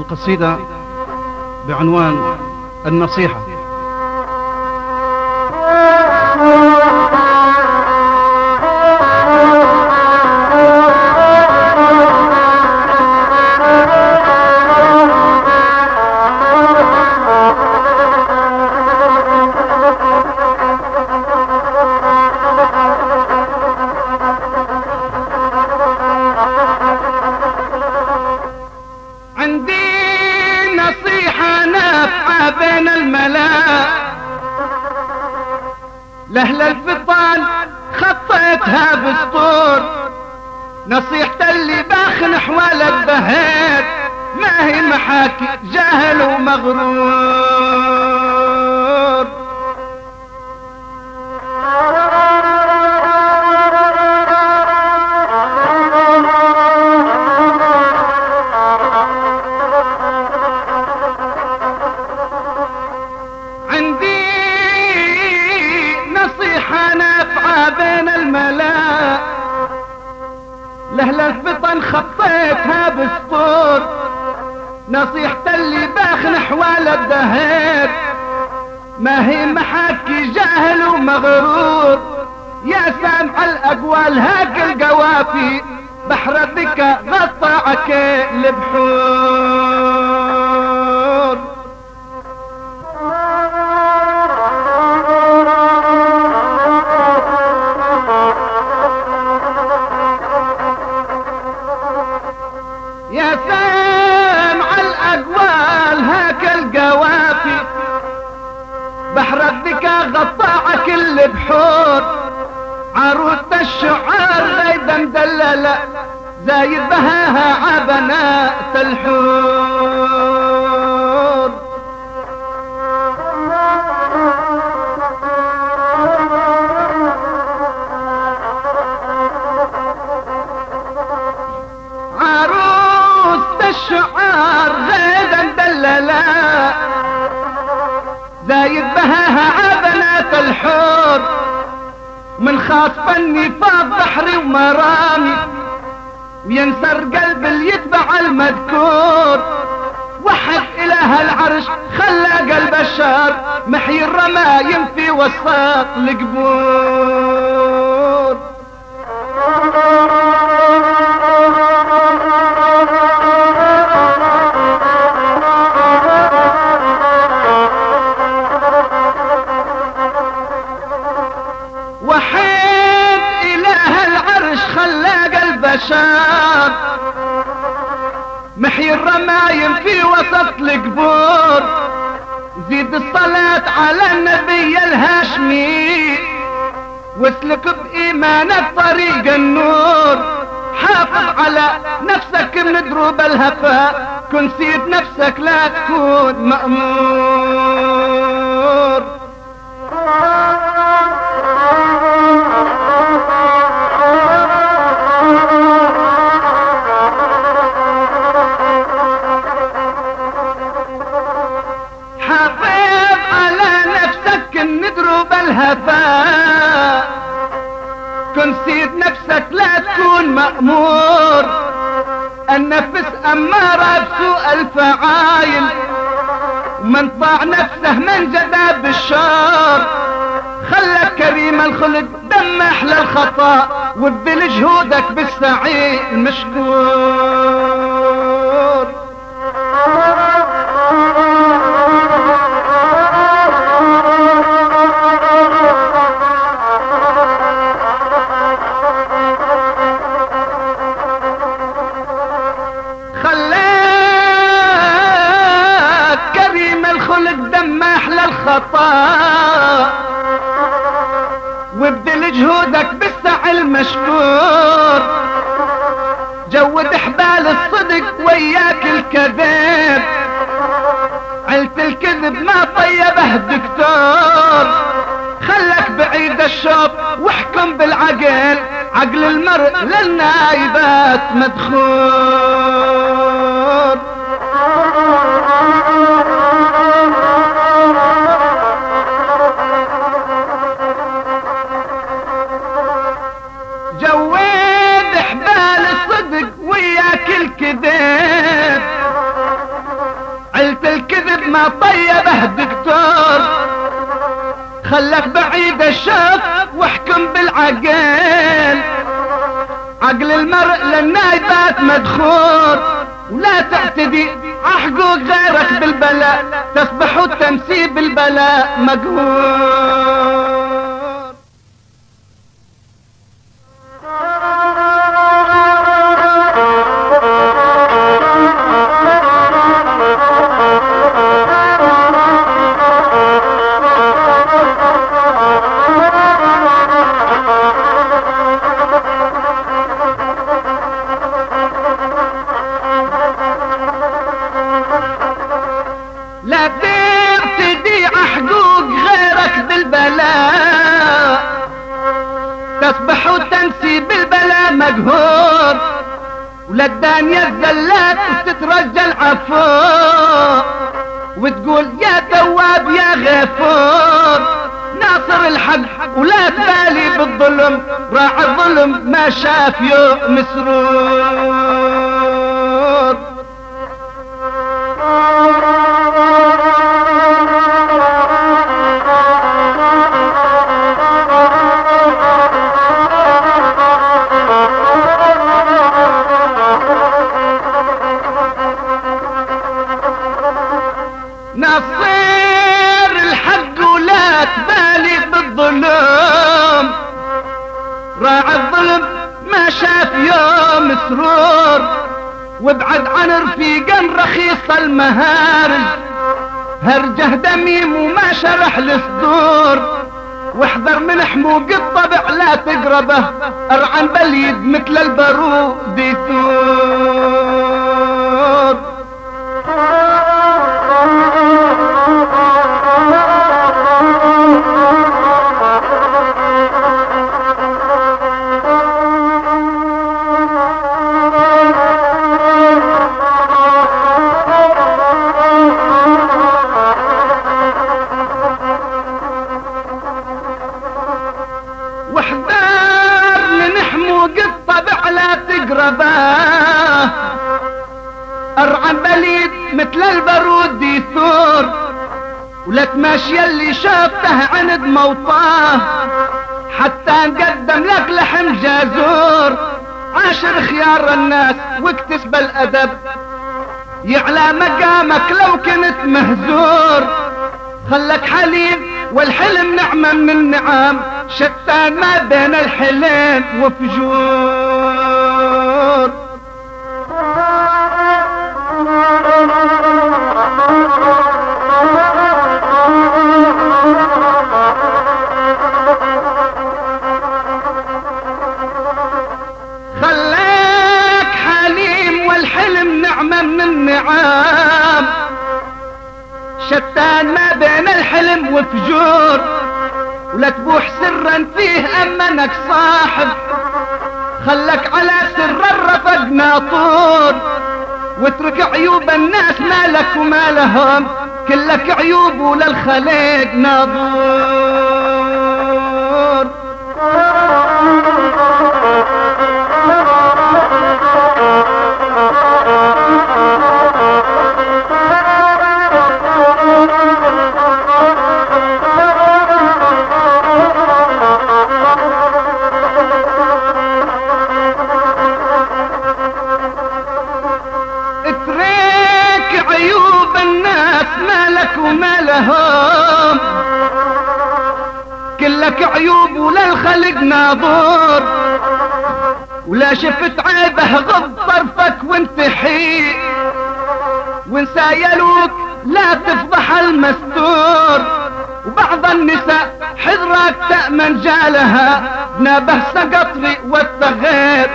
القصيدة بعنوان النصيحة. عندي نصيحة نافعة بين الملا، لأهل الفطان خطيتها بسطور. نصيحة اللي باخن حوال الدهيت، ما هي محاكي جاهل ومغرور. عندي نصيحة نافعة بين الملا، لأهل الفطن خطيتها بسطور. نصيحة اللي باخن حوال الدهير، ما هي محاكي جاهل ومغرور. يا سامع الأقوال هاك القوافي، بحر الذكا غطى عكيل بحور. يا سامع الأقوال هاك القوافي، بحر الذكا غطى كل بحور. عروس الشعار غيبة مدللة، زايد بهاها عبنات الحور. الشعار غيدا مدللة، زايد بهاها عبنات الحور. من خاص النفاق بحري ومرامي، وينسر قلب اللي يتبع المذكور. وحد إله العرش خلى قلب الشار، محيي الرمايم في وسط القبور. وحيد إله العرش خلى قلب شاب، محيي الرمايم في وسط القبور. زيد الصلاة على النبي الهاشمي، واسلك بإيمانك طريق النور. حافظ على نفسك من دروب الهفاء، كن سيد نفسك لا تكون مأمور. حافظ على نفسك من دروب الهفاء، كن سيد نفسك لا تكون مأمور. النفس أمارة بسوء الفعايل، ومن طاع نفسه من جدا بالشار. خلك كريم الخلق دم أحلى الخطا، وابذل جهودك بالسعي المشكور. خلاك كريم الخلق دم أحلى الخطا، وابذل جهودك بالسعي المشكور. جود حبال الصدق وياك الكذب، علة الكذب ما طيبه دكتور. خلك بعيد الشوق واحكم بالعقل، عقل المرء للنايبات مدخول. جود حبال الصدق وياك الكذب، ما طيبه دكتور، خلك بعيد الشوق واحكم بالعقل، عقل المرء للنايبات مدخور، ولا تعتدي حقوق غيرك بالبلاء، تصبح التمسي بالبلاء مقهور. لا تبتدي حقوق غيرك بالبلاء، تصبح وتنسي بالبلاء مقهور، ولا الدنيا تزلات وتترجى العفو، وتقول يا تواب يا غفور، ناصر الحق ولا تبالي بالظلم، راعي الظلم ما شاف يوم مسرور. نصير الحق ولا تبالي بالظلم، راعي الظلم ما شاف يوم سرور، وابعد عن رفيقا رخيص المهارج، هرجه دميم وما شرح الصدور، واحذر من حموق الطبع لا تقربه، ارعن بليد مثل البارود يثور. واحذر من حموق الطبع لا تقربه، ارعن بليد مثل البارود يثور، ولا تماشي اللي شافته عند موطاه، حتى نقدم لك لحم جازور، عاشر خيار الناس واكتسب الادب، يعلى مقامك لو كنت مهزور، خلك حليم والحلم نعمة من النعام، شتان ما بين الحلم وفجور. خلك حليم والحلم نعمة من النعام، شتان ما بين الحلم وفجور، ولا تبوح سرا فيه امنك صاحب، خلك على سر الرفق ناطور، واترك عيوب الناس مالك وما لهم، كلك عيوب وللخليق ناظور. اترك عيوب الناس مالك وما لهم، كلك عيوب وللخلق ناظور، ولا شفت عيبه غض طرفك وانتحي، وان سايلوك لا تفضح المستور، وبعض النساء حذرك تأمن جالها، نابه سقطري والثغير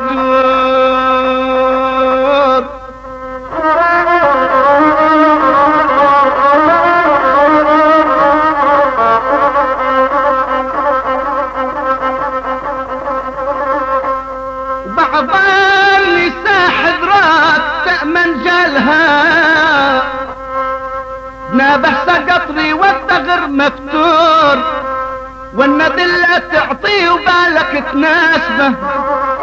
مفتور. وبعض النساء حذرك تأمن جالها، نابه سقطري والثغر مفتور، والندلة تعطيه وبالك تناسبه،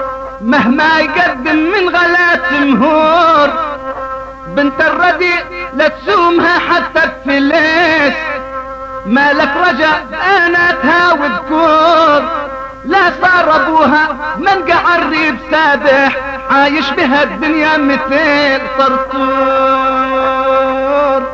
مهما يقدم من غلات مهور، بنت الرديء لا تسومها حتى بفليس، مالك رجاء انا تهاوي بكور. لا صار ابوها من قعري بسابح، عايش بها الدنيا مثل طرطور.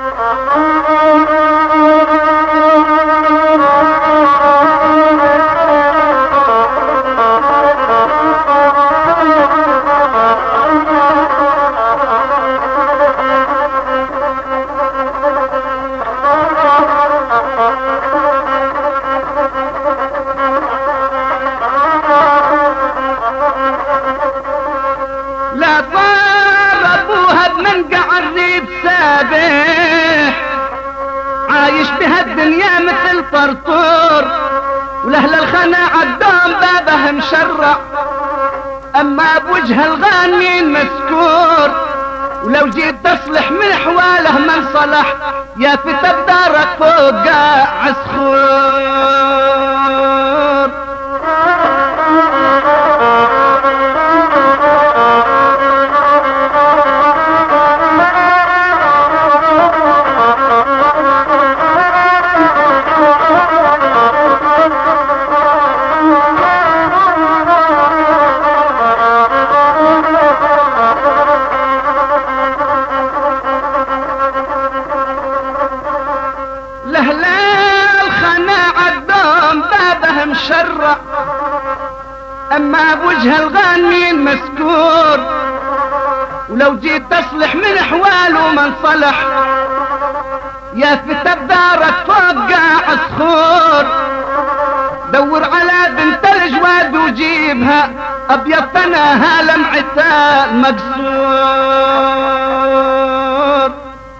لا صار ابوها بمنقع الريب سابح، عايش بها الدنيا مثل طرطور. ولهل الخنا عالدوم بابه مشرع، اما بوجه الغانمين مسكور. ولو جيت تصلح من حواله من صلح، يا فتى بدارك فوق عسخور. مشرع، اما بوجه الغانمين مسكور. ولو جيت تصلح من حواله من صلح، يا فتى بدارك فوق عصخور. دور على بنت الجواد وجيبها، ابيض ثناها لمعتها مكسور.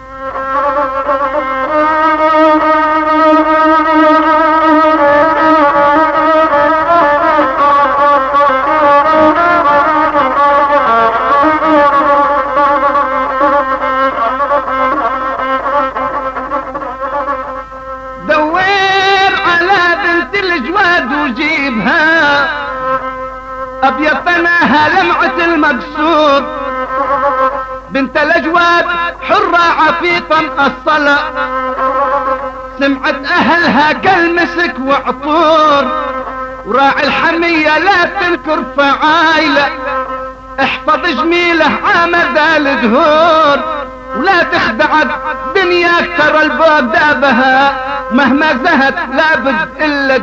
ابيض ثناها لمعة المقصود، بنت الاجواد حرة عفيفة مقصلة، سمعت اهلها كالمسك وعطور. وراعي الحمية لا تنكر فعايلة، احفظ جميله عامد الدهور. ولا تخدعك دنياك ترى الباب دابها، مهما زهت لابد الا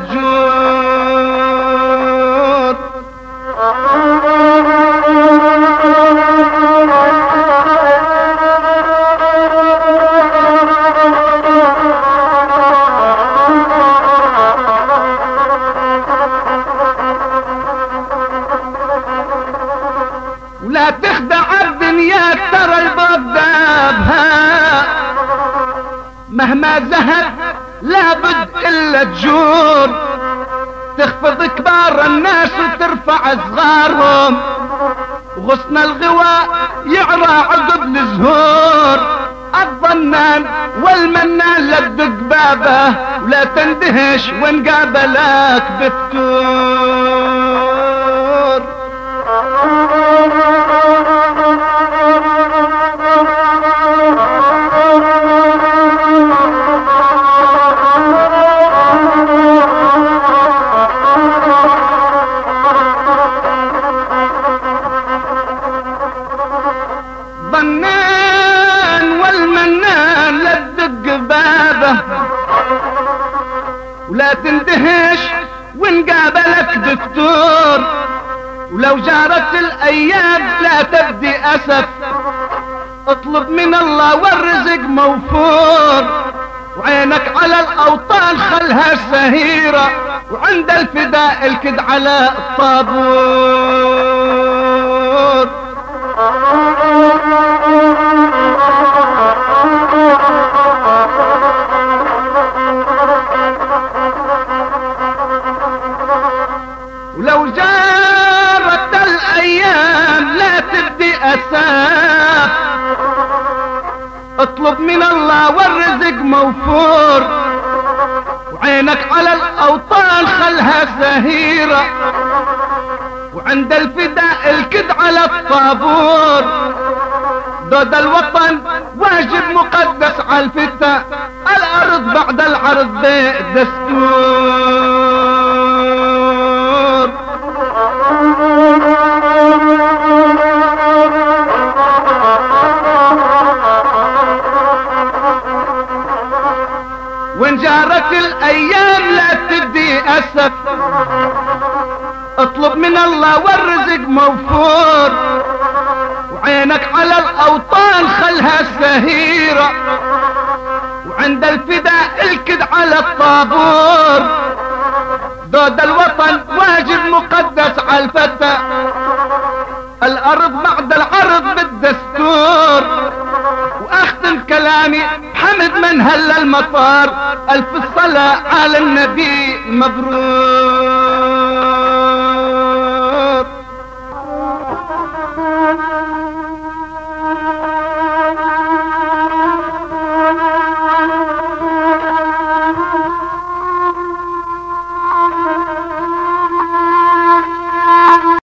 تجور. ولا تخدع الدنيا ترى الباب دابها، مهما زهت لابد الا تجور. تخفض كبار الناس وترفع صغارهم، وغصن الغواء يعرى عقب الزهور. الظنان والمنان لا تدق بابه، ولا تندهش وان قابلك بفتور. ظنان والمنان لا تدق بابه، ولا تندهش وان قابلك دكتور. ولو جارت الايام لا تبدي اسف، اطلب من الله والرزق موفور. وعينك على الاوطان خلها سهيرة، وعند الفداء الكد على الطابور. ولو جارت الايام لا تبدي اساف، اطلب من الله والرزق موفور. وعينك على الاوطان خلها زهيرة، وعند الفداء الكد على الطابور. دود الوطن واجب مقدس على الفتى، الارض بعد العرض دستور. وان جارت الايام لا تدي اسف، اطلب من الله والرزق موفور، وعينك على الاوطان خلها سهيرة، وعند الفداء الكد على الطابور. دود الوطن واجب مقدس على الفتى، الارض بعد العرض بالدستور. واختم كلامي حمد من هل المطار، الف الصلاة على النبي مبروك.